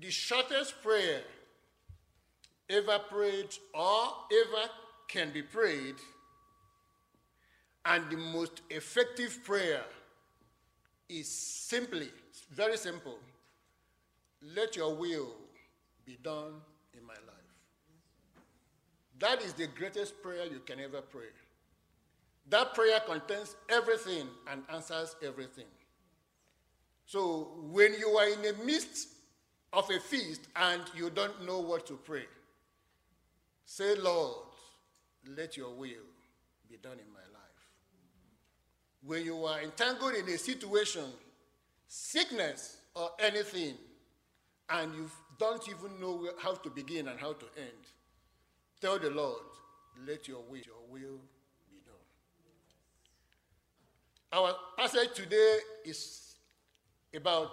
the shortest prayer ever prayed or ever can be prayed, and the most effective prayer is simply, very simple, let your will be done in my life. That is the greatest prayer you can ever pray. That prayer contains everything and answers everything. So when you are in the midst of a feast and you don't know what to pray, say, Lord, let your will be done in my life. When you are entangled in a situation, sickness or anything, and you don't even know how to begin and how to end, tell the Lord, let your will be done. Our passage today is about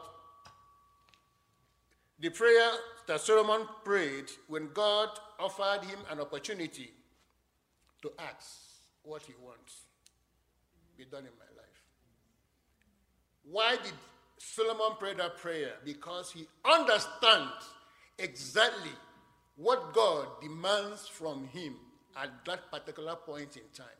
the prayer that Solomon prayed when God offered him an opportunity to ask what he wants be done in my life. Why did Solomon pray that prayer? Because he understands exactly what God demands from him at that particular point in time.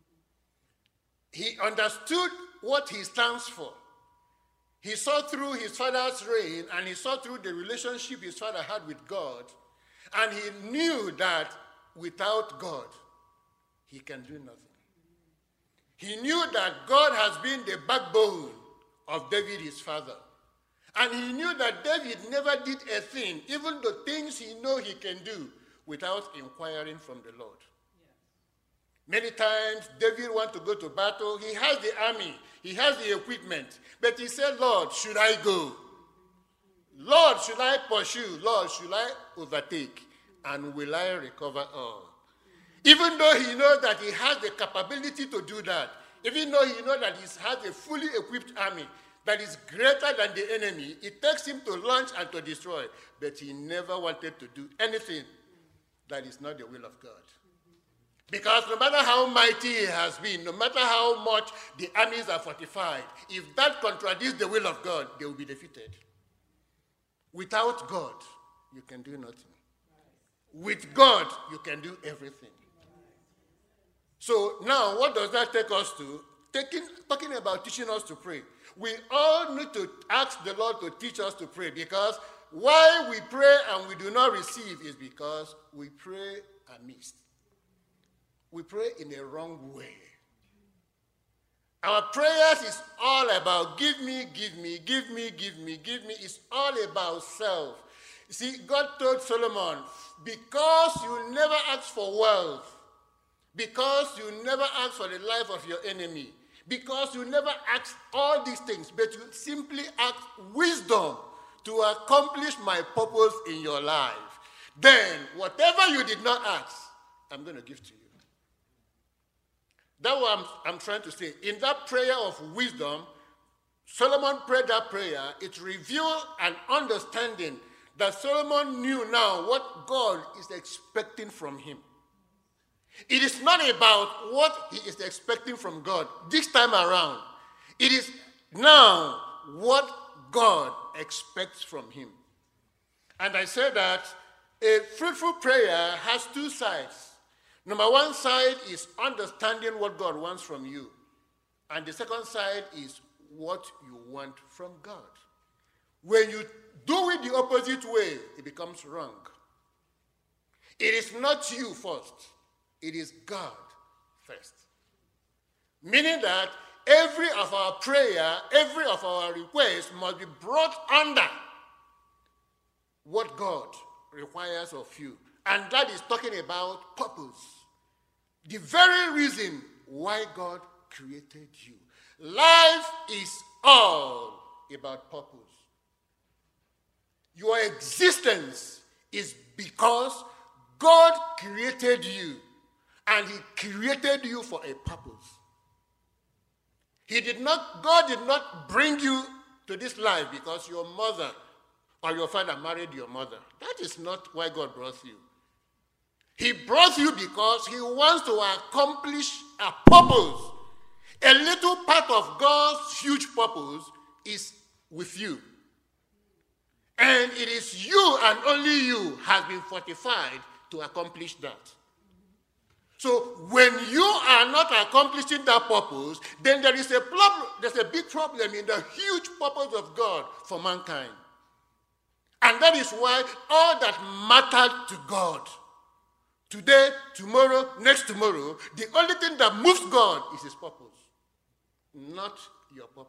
He understood what he stands for. He saw through his father's reign, and he saw through the relationship his father had with God, and he knew that without God, he can do nothing. He knew that God has been the backbone of David, his father. And he knew that David never did a thing, even the things he knows he can do, without inquiring from the Lord. Many times, David wants to go to battle. He has the army. He has the equipment. But he said, Lord, should I go? Lord, should I pursue? Lord, should I overtake? And will I recover all? Even though he knows that he has the capability to do that, even though he knows that he has a fully equipped army that is greater than the enemy, it takes him to launch and to destroy. But he never wanted to do anything that is not the will of God. Because no matter how mighty he has been, no matter how much the armies are fortified, if that contradicts the will of God, they will be defeated. Without God, you can do nothing. With God, you can do everything. So now, what does that take us to? Talking about teaching us to pray. We all need to ask the Lord to teach us to pray, because why we pray and we do not receive is because we pray amiss. We pray in a wrong way. Our prayers is all about give me, give me, give me, give me, give me. It's all about self. You see, God told Solomon, because you never ask for wealth, because you never ask for the life of your enemy, because you never ask all these things, but you simply ask wisdom to accomplish my purpose in your life, then whatever you did not ask, I'm going to give to you. That's what I'm trying to say. In that prayer of wisdom, Solomon prayed that prayer. It revealed an understanding that Solomon knew now what God is expecting from him. It is not about what he is expecting from God this time around. It is now what God expects from him. And I said that a fruitful prayer has two sides. Number one side is understanding what God wants from you. And the second side is what you want from God. When you do it the opposite way, it becomes wrong. It is not you first. It is God first. Meaning that every of our prayer, every of our request must be brought under what God requires of you. And that is talking about purpose. The very reason why God created you. Life is all about purpose. Your existence is because God created you, and he created you for a purpose. God did not bring you to this life because your mother or your father married your mother. That is not why God brought you. He brought you because he wants to accomplish a purpose. A little part of God's huge purpose is with you. And it is you and only you has been fortified to accomplish that. So when you are not accomplishing that purpose, then there is a problem, there's a big problem in the huge purpose of God for mankind. And that is why all that mattered to God, today, tomorrow, next tomorrow, the only thing that moves God is his purpose, not your purpose.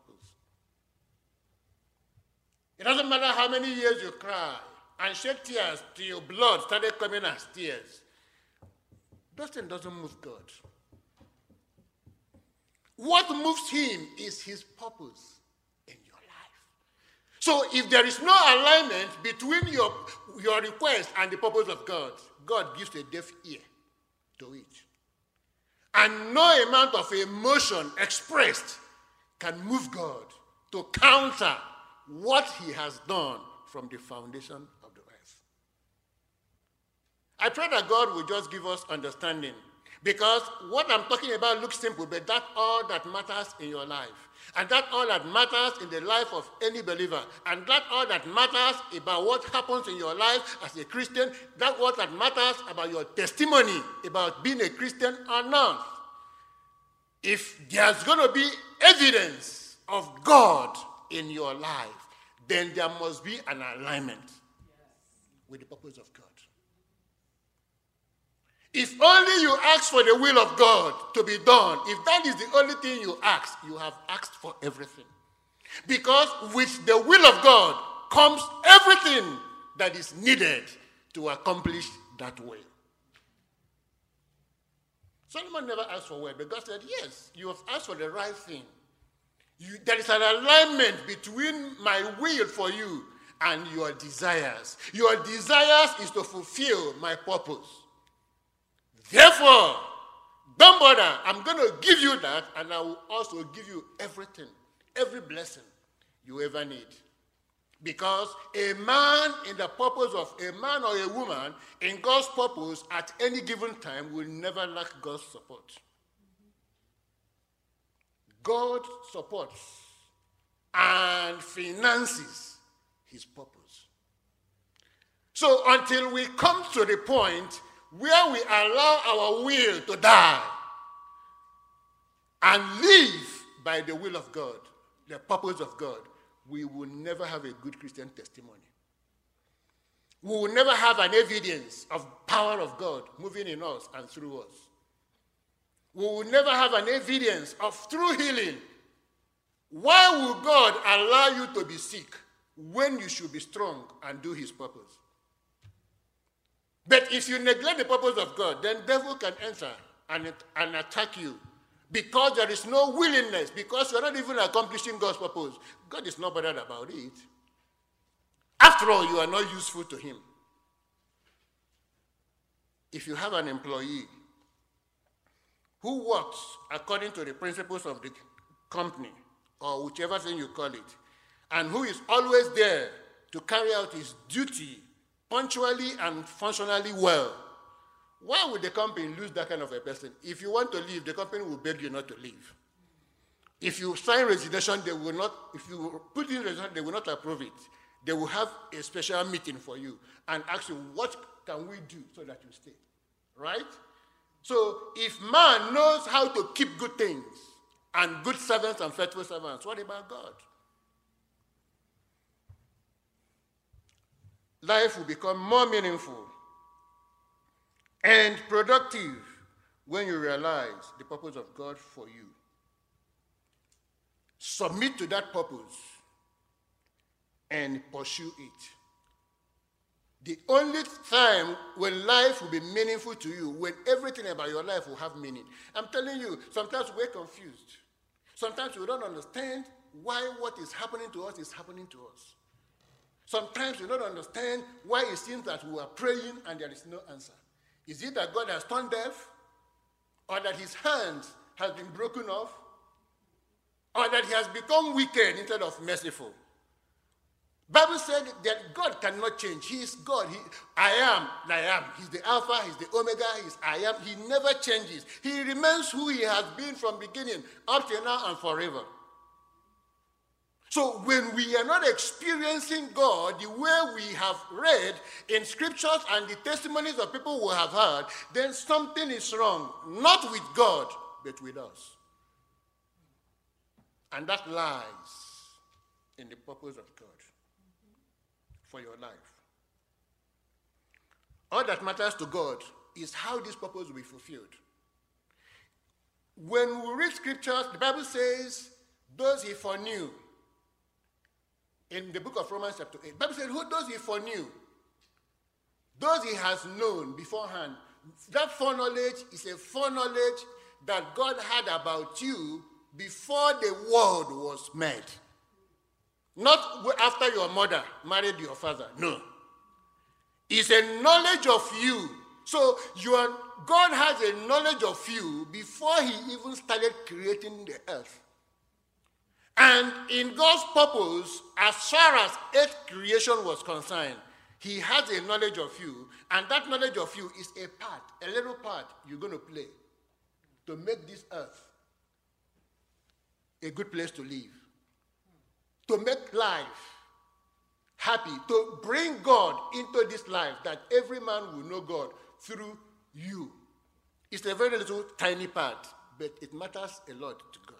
It doesn't matter how many years you cry and shed tears till your blood started coming as tears. That thing doesn't move God. What moves him is his purpose in your life. So if there is no alignment between your request and the purpose of God, God gives a deaf ear to it. And no amount of emotion expressed can move God to counter what he has done from the foundation of the earth. I pray that God will just give us understanding, because what I'm talking about looks simple, but that's all that matters in your life. And that's all that matters in the life of any believer. And that's all that matters about what happens in your life as a Christian. That's what that matters about your testimony about being a Christian or not. If there's going to be evidence of God in your life, then there must be an alignment with the purpose of God. If only you ask for the will of God to be done, if that is the only thing you ask, you have asked for everything. Because with the will of God comes everything that is needed to accomplish that will. Solomon never asked for will, but God said, yes, you have asked for the right thing. There is an alignment between my will for you and your desires. Your desires is to fulfill my purpose. Therefore, don't bother. I'm going to give you that, and I will also give you everything, every blessing you ever need. Because a man in the purpose of a man or a woman in God's purpose at any given time will never lack God's support. God supports and finances his purpose. So until we come to the point where we allow our will to die and live by the will of God, the purpose of God, we will never have a good Christian testimony. We will never have an evidence of power of God moving in us and through us. We will never have an evidence of true healing. Why will God allow you to be sick when you should be strong and do his purpose? But if you neglect the purpose of God, then the devil can enter and attack you, because there is no willingness, because you're not even accomplishing God's purpose. God is not bothered about it. After all, you are not useful to him. If you have an employee who works according to the principles of the company, or whichever thing you call it, and who is always there to carry out his duty punctually and functionally well, why would the company lose that kind of a person? If you want to leave, the company will beg you not to leave. If you sign resignation, they will not, if you put in resignation, they will not approve it. They will have a special meeting for you and ask you, what can we do so that you stay? Right? So if man knows how to keep good things and good servants and faithful servants, what about God? Life will become more meaningful and productive when you realize the purpose of God for you. Submit to that purpose and pursue it. The only time when life will be meaningful to you, when everything about your life will have meaning. I'm telling you, sometimes we're confused. Sometimes we don't understand why what is happening to us is happening to us. Sometimes we don't understand why it seems that we are praying and there is no answer. Is it that God has turned deaf? Or that his hand has been broken off? Or that he has become wicked instead of merciful? Bible said that God cannot change. He is God. I am. He's the Alpha, he's the Omega, he's I am. He never changes. He remains who he has been from beginning up till now and forever. So when we are not experiencing God the way we have read in scriptures and the testimonies of people who have heard, then something is wrong, not with God, but with us. And that lies in the purpose of God for your life. All that matters to God is how this purpose will be fulfilled. When we read scriptures, the Bible says, those he foreknew. In the book of Romans chapter 8, the Bible says, who those he foreknew? Those he has known beforehand. That foreknowledge is a foreknowledge that God had about you before the world was made. Not after your mother married your father. No. It's a knowledge of you. So God has a knowledge of you before he even started creating the earth. And in God's purpose, as far as earth creation was concerned, he has a knowledge of you, and that knowledge of you is a part, a little part you're going to play to make this earth a good place to live, to make life happy, to bring God into this life, that every man will know God through you. It's a very little tiny part, but it matters a lot to God.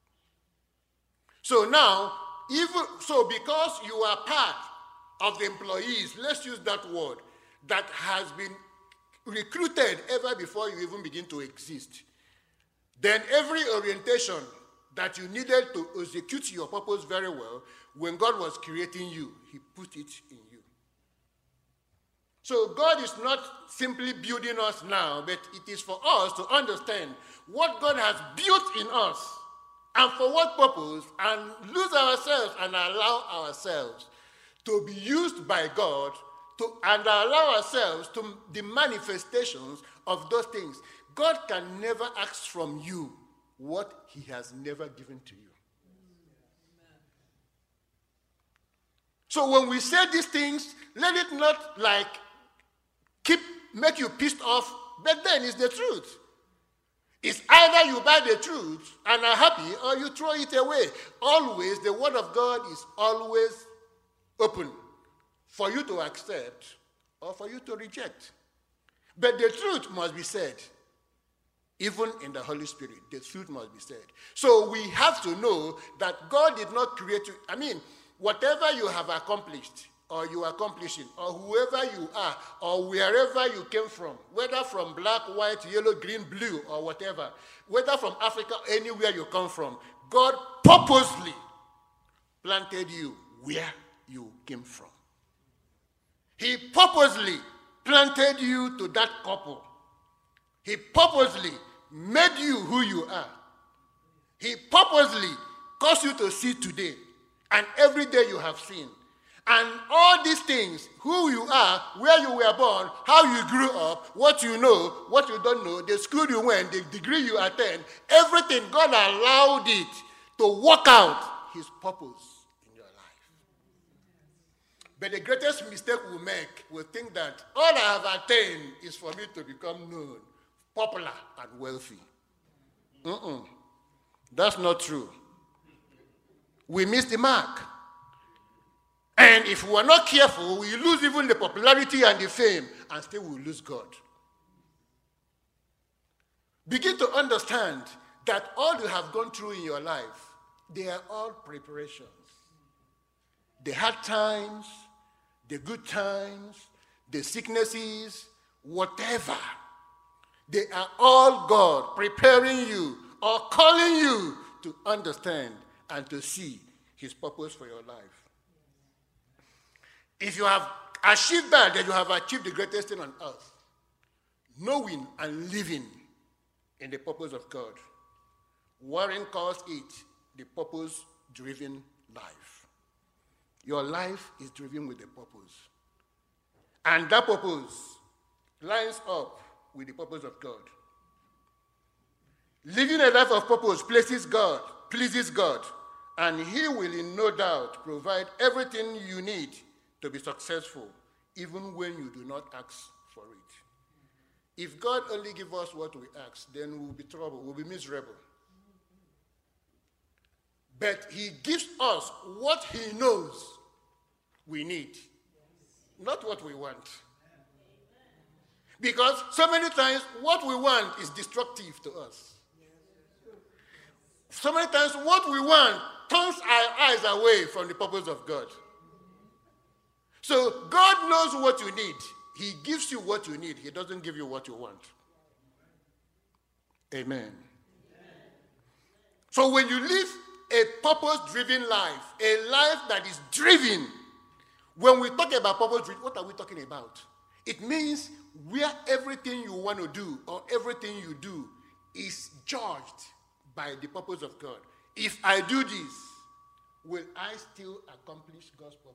So now, because you are part of the employees, let's use that word, that has been recruited ever before you even begin to exist, then every orientation that you needed to execute your purpose very well, when God was creating you, he put it in you. So God is not simply building us now, but it is for us to understand what God has built in us and for what purpose, and lose ourselves and allow ourselves to be used by God and allow ourselves to the manifestations of those things. God can never ask from you what he has never given to you. So when we say these things, let it not make you pissed off, but then it's the truth. It's either you buy the truth and are happy, or you throw it away. Always, the word of God is always open for you to accept or for you to reject. But the truth must be said. Even in the Holy Spirit, the truth must be said. So we have to know that God did not create you. I mean, whatever you have accomplished, or you are accomplishing, or whoever you are, or wherever you came from, whether from black, white, yellow, green, blue, or whatever, whether from Africa, anywhere you come from, God purposely planted you where you came from. He purposely planted you to that couple. He purposely made you who you are. He purposely caused you to see today, and every day you have seen. And all these things, who you are, where you were born, how you grew up, what you know, what you don't know, the school you went, the degree you attend, everything, God allowed it to work out his purpose in your life. But the greatest mistake we make, we think that all I have attained is for me to become known, popular, and wealthy. That's not true. We miss the mark. And if we are not careful, we lose even the popularity and the fame, and still we lose God. Begin to understand that all you have gone through in your life, they are all preparations. The hard times, the good times, the sicknesses, whatever, they are all God preparing you or calling you to understand and to see his purpose for your life. If you have achieved that, then you have achieved the greatest thing on earth. Knowing and living in the purpose of God. Warren calls it the purpose-driven life. Your life is driven with a purpose. And that purpose lines up with the purpose of God. Living a life of purpose pleases God, and he will in no doubt provide everything you need to be successful, even when you do not ask for it. If God only gives us what we ask, then we'll be trouble, we'll be miserable. But he gives us what he knows we need, not what we want. Because so many times what we want is destructive to us. So many times what we want turns our eyes away from the purpose of God. So God knows what you need. He gives you what you need. He doesn't give you what you want. Amen. So when you live a purpose-driven life, a life that is driven, when we talk about purpose-driven, what are we talking about? It means where everything you want to do or everything you do is judged by the purpose of God. If I do this, will I still accomplish God's purpose?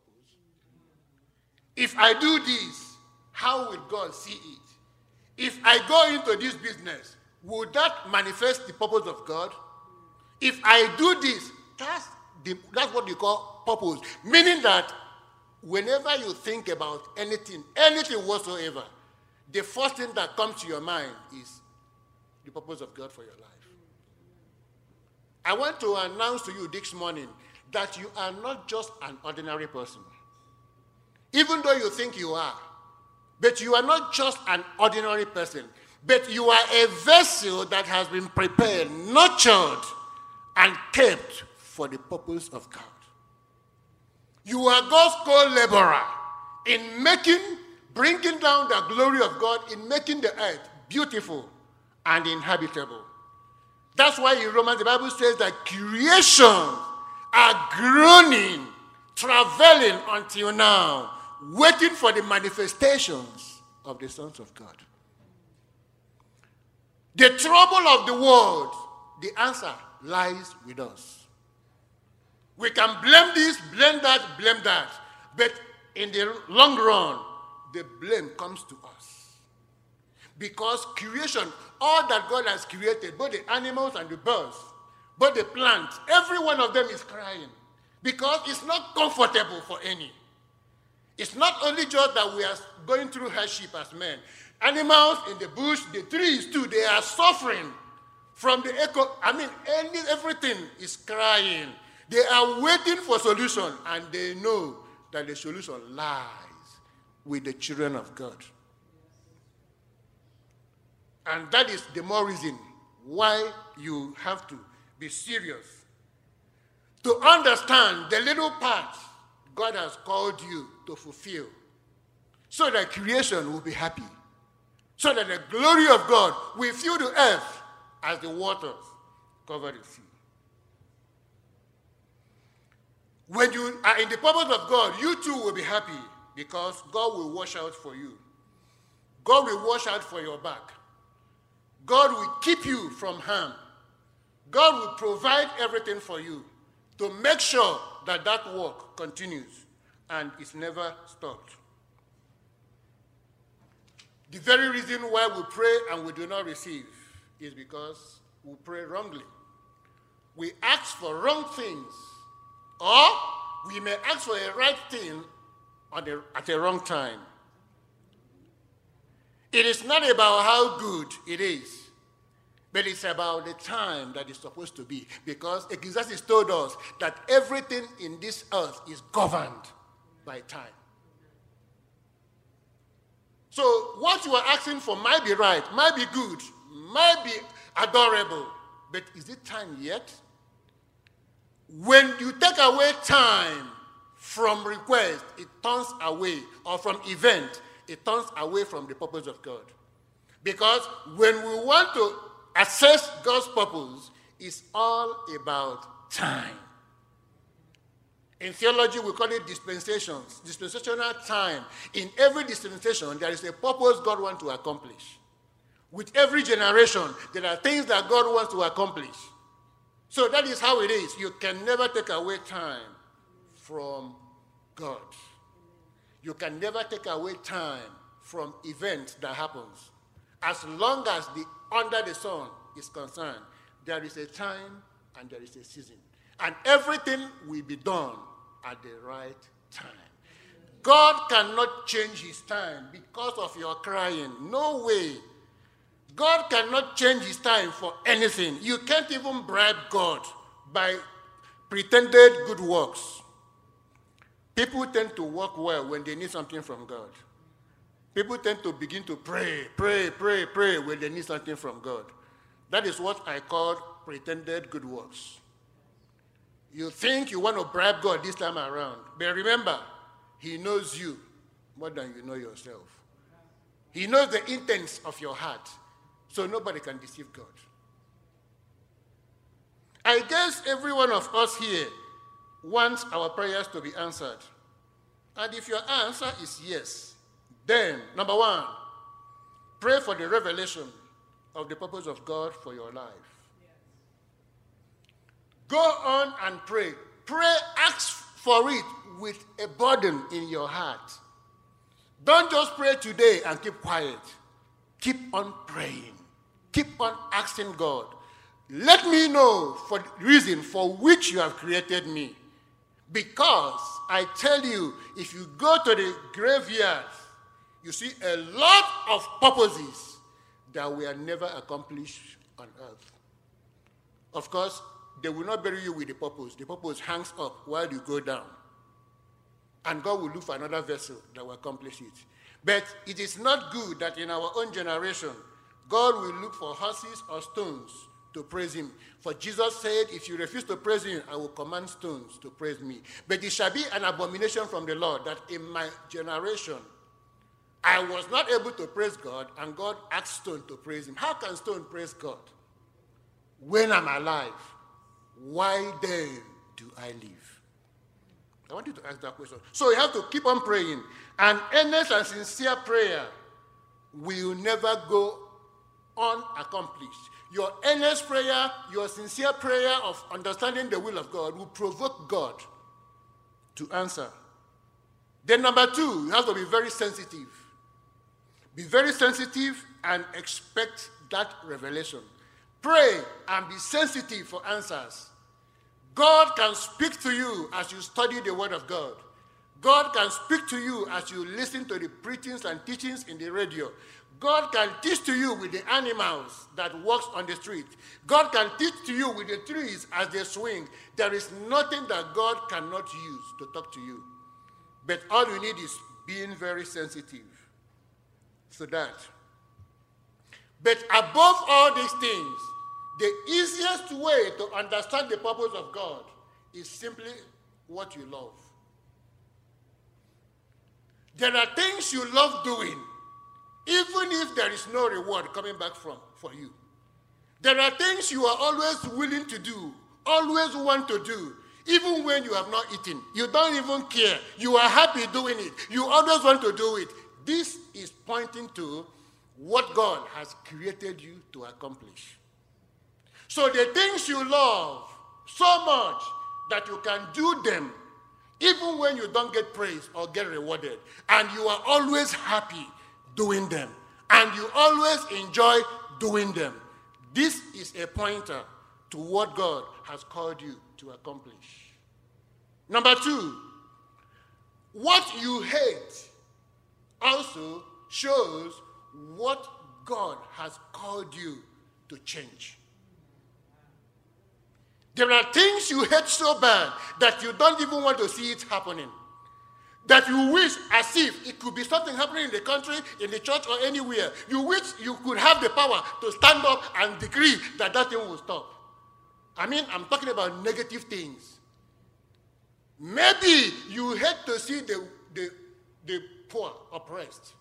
If I do this, how will God see it? If I go into this business, will that manifest the purpose of God? If I do this, that's what you call purpose. Meaning that whenever you think about anything whatsoever, the first thing that comes to your mind is the purpose of God for your life. I want to announce to you this morning that you are not just an ordinary person. Even though you think you are, but you are not just an ordinary person, but you are a vessel that has been prepared, nurtured, and kept for the purpose of God. You are God's co-laborer in bringing down the glory of God, in making the earth beautiful and inhabitable. That's why in Romans the Bible says that creation are groaning, travailing until now, waiting for the manifestations of the sons of God. The trouble of the world, the answer lies with us. We can blame this, blame that, but in the long run, the blame comes to us. Because creation, all that God has created, both the animals and the birds, both the plants, every one of them is crying. Because it's not comfortable for any. It's not only just that we are going through hardship as men. Animals in the bush, the trees too, they are suffering from the echo. Everything is crying. They are waiting for solution, and they know that the solution lies with the children of God. And that is the more reason why you have to be serious to understand the little part God has called you to fulfill, so that creation will be happy, so that the glory of God will fill the earth as the waters cover the sea. When you are in the purpose of God, you too will be happy, because God will watch out for you. God will watch out for your back. God will keep you from harm. God will provide everything for you to make sure that that work continues and is never stopped. The very reason why we pray and we do not receive is because we pray wrongly. We ask for wrong things, or we may ask for a right thing at a wrong time. It is not about how good it is, but it's about the time that it's supposed to be. Because Ecclesiastes told us that everything in this earth is governed by time. So what you are asking for might be right, might be good, might be adorable, but is it time yet? When you take away time from request, it turns away, or from event, it turns away from the purpose of God. Because when we want to assess God's purpose, it's all about time. In theology, we call it dispensations, dispensational time. In every dispensation, there is a purpose God wants to accomplish. With every generation, there are things that God wants to accomplish. So that is how it is. You can never take away time from God. You can never take away time from events that happens. As long as the under the sun is concerned, there is a time and there is a season. And everything will be done at the right time. God cannot change his time because of your crying. No way. God cannot change his time for anything. You can't even bribe God by pretended good works. People tend to work well when they need something from God. People tend to begin to pray when they need something from God. That is what I call pretended good works. You think you want to bribe God this time around, but remember, he knows you more than you know yourself. He knows the intents of your heart, so nobody can deceive God. I guess every one of us here wants our prayers to be answered. And if your answer is yes, then, number one, pray for the revelation of the purpose of God for your life. Yes. Go on and pray. Pray, ask for it with a burden in your heart. Don't just pray today and keep quiet. Keep on praying. Keep on asking God, let me know for the reason for which you have created me. Because I tell you, if you go to the graveyard, you see a lot of purposes that were never accomplished on earth. Of course, they will not bury you with the purpose. The purpose hangs up while you go down. And God will look for another vessel that will accomplish it. But it is not good that in our own generation, God will look for horses or stones to praise him. For Jesus said, if you refuse to praise him, I will command stones to praise me. But it shall be an abomination from the Lord that in my generation, I was not able to praise God, and God asked stone to praise him. How can stone praise God? When I'm alive, why then do I live? I want you to ask that question. So you have to keep on praying. And earnest and sincere prayer will never go unaccomplished. Your earnest prayer, your sincere prayer of understanding the will of God will provoke God to answer. Then number two, you have to be very sensitive. Be very sensitive and expect that revelation. Pray and be sensitive for answers. God can speak to you as you study the Word of God. God can speak to you as you listen to the preachings and teachings in the radio. God can teach to you with the animals that walks on the street. God can teach to you with the trees as they swing. There is nothing that God cannot use to talk to you. But all you need is being very sensitive to that. But above all these things, the easiest way to understand the purpose of God is simply what you love. There are things you love doing, even if there is no reward coming back for you. There are things you are always willing to do, always want to do, even when you have not eaten. You don't even care. You are happy doing it. You always want to do it. This is pointing to what God has created you to accomplish. So the things you love so much that you can do them even when you don't get praise or get rewarded, and you are always happy doing them, and you always enjoy doing them. This is a pointer to what God has called you to accomplish. Number two, what you hate also shows what God has called you to change. There are things you hate so bad that you don't even want to see it happening. That you wish as if it could be something happening in the country, in the church, or anywhere. You wish you could have the power to stand up and decree that that thing will stop. I mean, I'm talking about negative things. Maybe you hate to see the poor oppressed.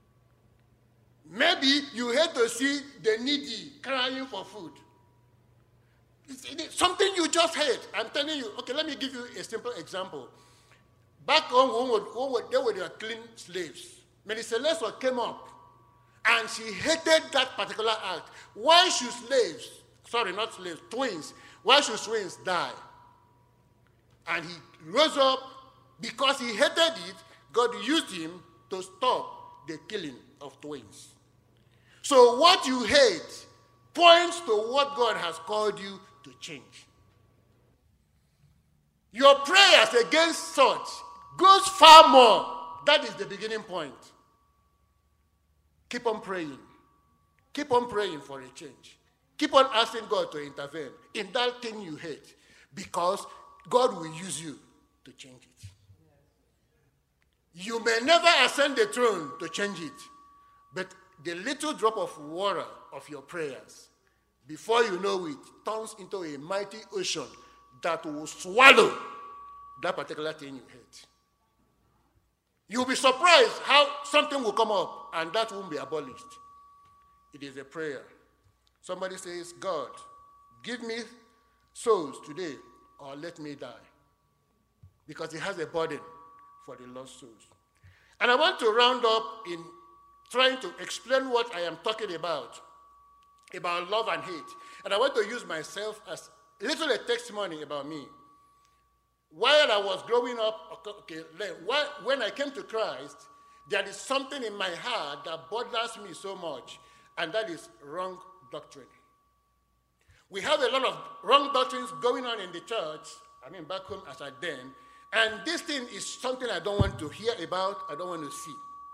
Maybe you hate to see the needy crying for food. It's something you just hate. I'm telling you. Okay, let me give you a simple example. Back home, when they were clean slaves, Mary Celeste came up, and she hated that particular act. Why should twins, why should twins die? And he rose up, because he hated it, God used him to stop the killing of twins. So what you hate points to what God has called you to change. Your prayers against such goes far more. That is the beginning point. Keep on praying. Keep on praying for a change. Keep on asking God to intervene in that thing you hate, because God will use you to change it. You may never ascend the throne to change it, but the little drop of water of your prayers, before you know it, turns into a mighty ocean that will swallow that particular thing you hate. You'll be surprised how something will come up and that won't be abolished. It is a prayer. Somebody says, God, give me souls today or let me die. Because he has a burden for the lost souls. And I want to round up in trying to explain what I am talking about love and hate. And I want to use myself as a little testimony about me. While I was growing up, when I came to Christ, there is something in my heart that bothers me so much, and that is wrong doctrine. We have a lot of wrong doctrines going on in the church, back home as I then, and this thing is something I don't want to hear about, I don't want to see.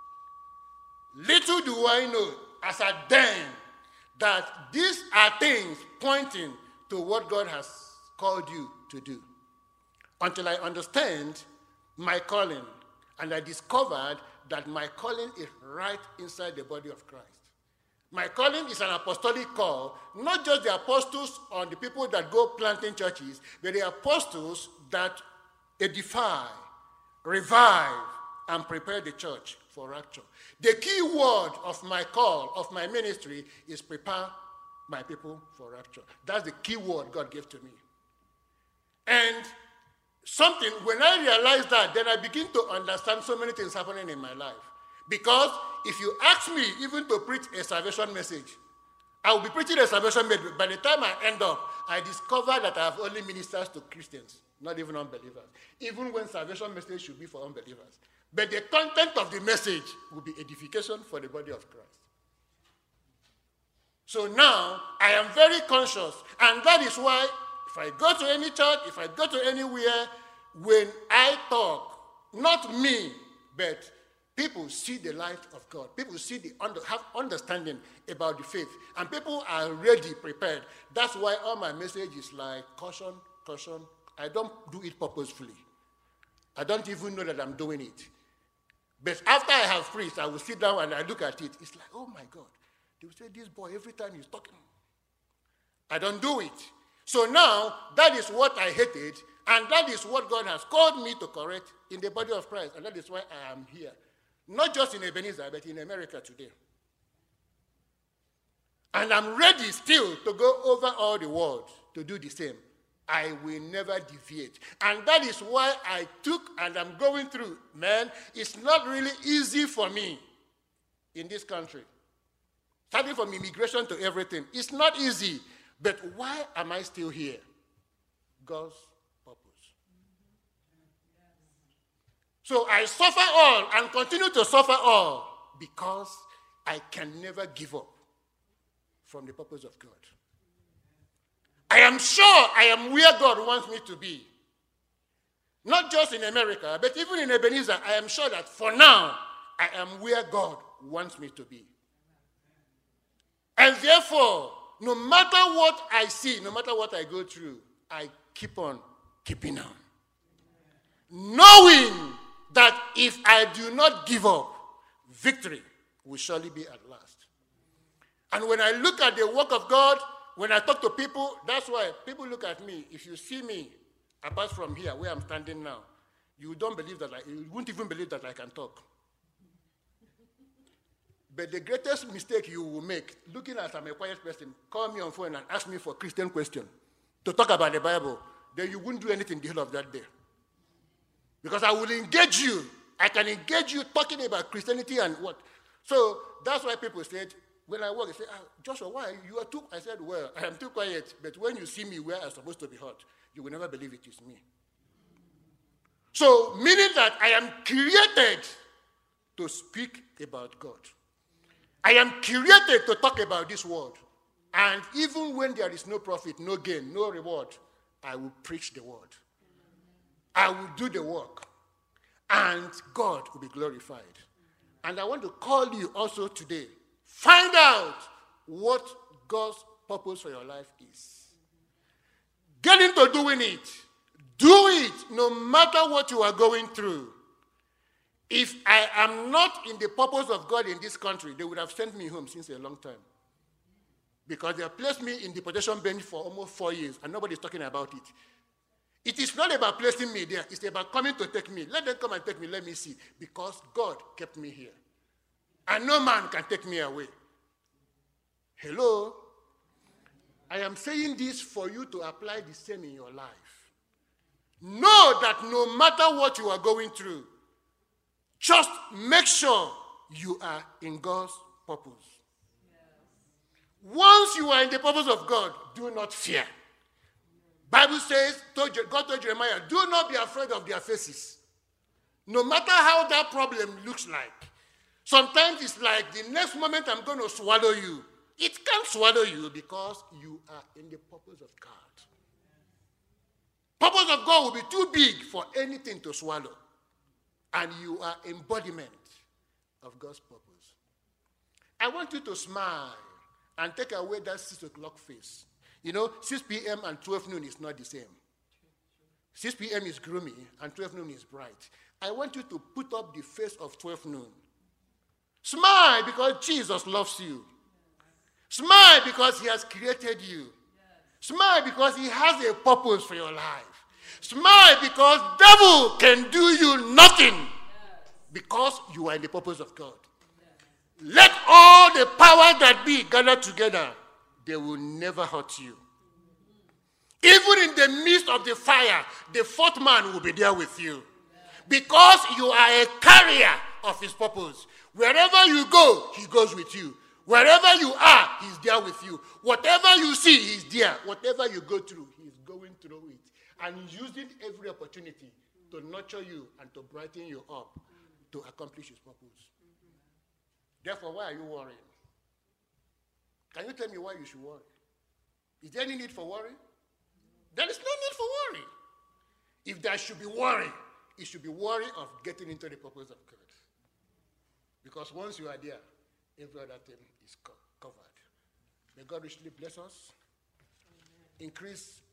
Little do I know, as I then, that these are things pointing to what God has called you to do. Until I understand my calling, and I discovered that my calling is right inside the body of Christ. My calling is an apostolic call, not just the apostles or the people that go planting churches, but the apostles that edify, revive, and prepare the church for rapture. The key word of my call, of my ministry, is prepare my people for rapture. That's the key word God gave to me. And when I realized that, then I begin to understand so many things happening in my life. Because if you ask me even to preach a salvation message, I will be preaching a salvation message. By the time I end up, I discover that I have only ministers to Christians, not even unbelievers. Even when salvation message should be for unbelievers. But the content of the message will be edification for the body of Christ. So now, I am very conscious. And that is why, if I go to any church, if I go to anywhere, when I talk, not me, but people see the light of God. People see have understanding about the faith. And people are ready, prepared. That's why all my message is like, caution, caution. I don't do it purposefully. I don't even know that I'm doing it. But after I have preached, I will sit down and I look at it. It's like, oh my God. They will say, this boy, every time he's talking. I don't do it. So now, that is what I hated, and that is what God has called me to correct in the body of Christ. And that is why I am here. Not just in Ebenezer, but in America today. And I'm ready still to go over all the world to do the same. I will never deviate. And that is why I took and I'm going through. Man, it's not really easy for me in this country. Starting from immigration to everything. It's not easy. But why am I still here? God's purpose. So I suffer all and continue to suffer all because I can never give up from the purpose of God. I am sure I am where God wants me to be. Not just in America, but even in Ebenezer, I am sure that for now, I am where God wants me to be. And therefore, no matter what I see, no matter what I go through, I keep on keeping on. Knowing that if I do not give up, victory will surely be at last. And when I look at the work of God, when I talk to people, that's why people look at me. If you see me, apart from here, where I'm standing now, you won't even believe that I can talk. But the greatest mistake you will make, looking at I'm a quiet person, call me on phone and ask me for a Christian question to talk about the Bible, then you wouldn't do anything the whole of that day. Because I will engage you. I can engage you talking about Christianity and what. So that's why people said, when I walk, they say, Joshua, why? You are too, I said, well, I am too quiet, but when you see me where I'm supposed to be hot, you will never believe it is me. So, meaning that I am created to speak about God. I am created to talk about this word. And even when there is no profit, no gain, no reward, I will preach the word. I will do the work. And God will be glorified. And I want to call you also today. Find out what God's purpose for your life is. Get into doing it. Do it no matter what you are going through. If I am not in the purpose of God in this country, they would have sent me home since a long time. Because they have placed me in the deportation bench for almost 4 years, and nobody's talking about it. It is not about placing me there. It's about coming to take me. Let them come and take me. Let me see. Because God kept me here. And no man can take me away. Hello? I am saying this for you to apply the same in your life. Know that no matter what you are going through, just make sure you are in God's purpose. Once you are in the purpose of God, do not fear. Bible says, God told Jeremiah, do not be afraid of their faces. No matter how that problem looks like. Sometimes it's like the next moment I'm going to swallow you. It can't swallow you because you are in the purpose of God. Purpose of God will be too big for anything to swallow. And you are embodiment of God's purpose. I want you to smile and take away that 6 o'clock face. You know, 6 p.m. and 12 noon is not the same. 6 p.m. is gloomy and 12 noon is bright. I want you to put up the face of 12 noon. Smile because Jesus loves you. Smile because he has created you. Smile because he has a purpose for your life. Smile because devil can do you nothing because you are in the purpose of God. Let all the power that be gather together. They will never hurt you. Even in the midst of the fire, the fourth man will be there with you. Because you are a carrier of his purpose. Wherever you go, he goes with you. Wherever you are, he's there with you. Whatever you see, he's there. Whatever you go through, he's going through it. And using every opportunity to nurture you and to brighten you up to accomplish his purpose. Therefore, why are you worrying? Can you tell me why you should worry? Is there any need for worry? There is no need for worry. If there should be worry, it should be worry of getting into the purpose of God. Because once you are there, every other thing is covered. May God richly bless us, increase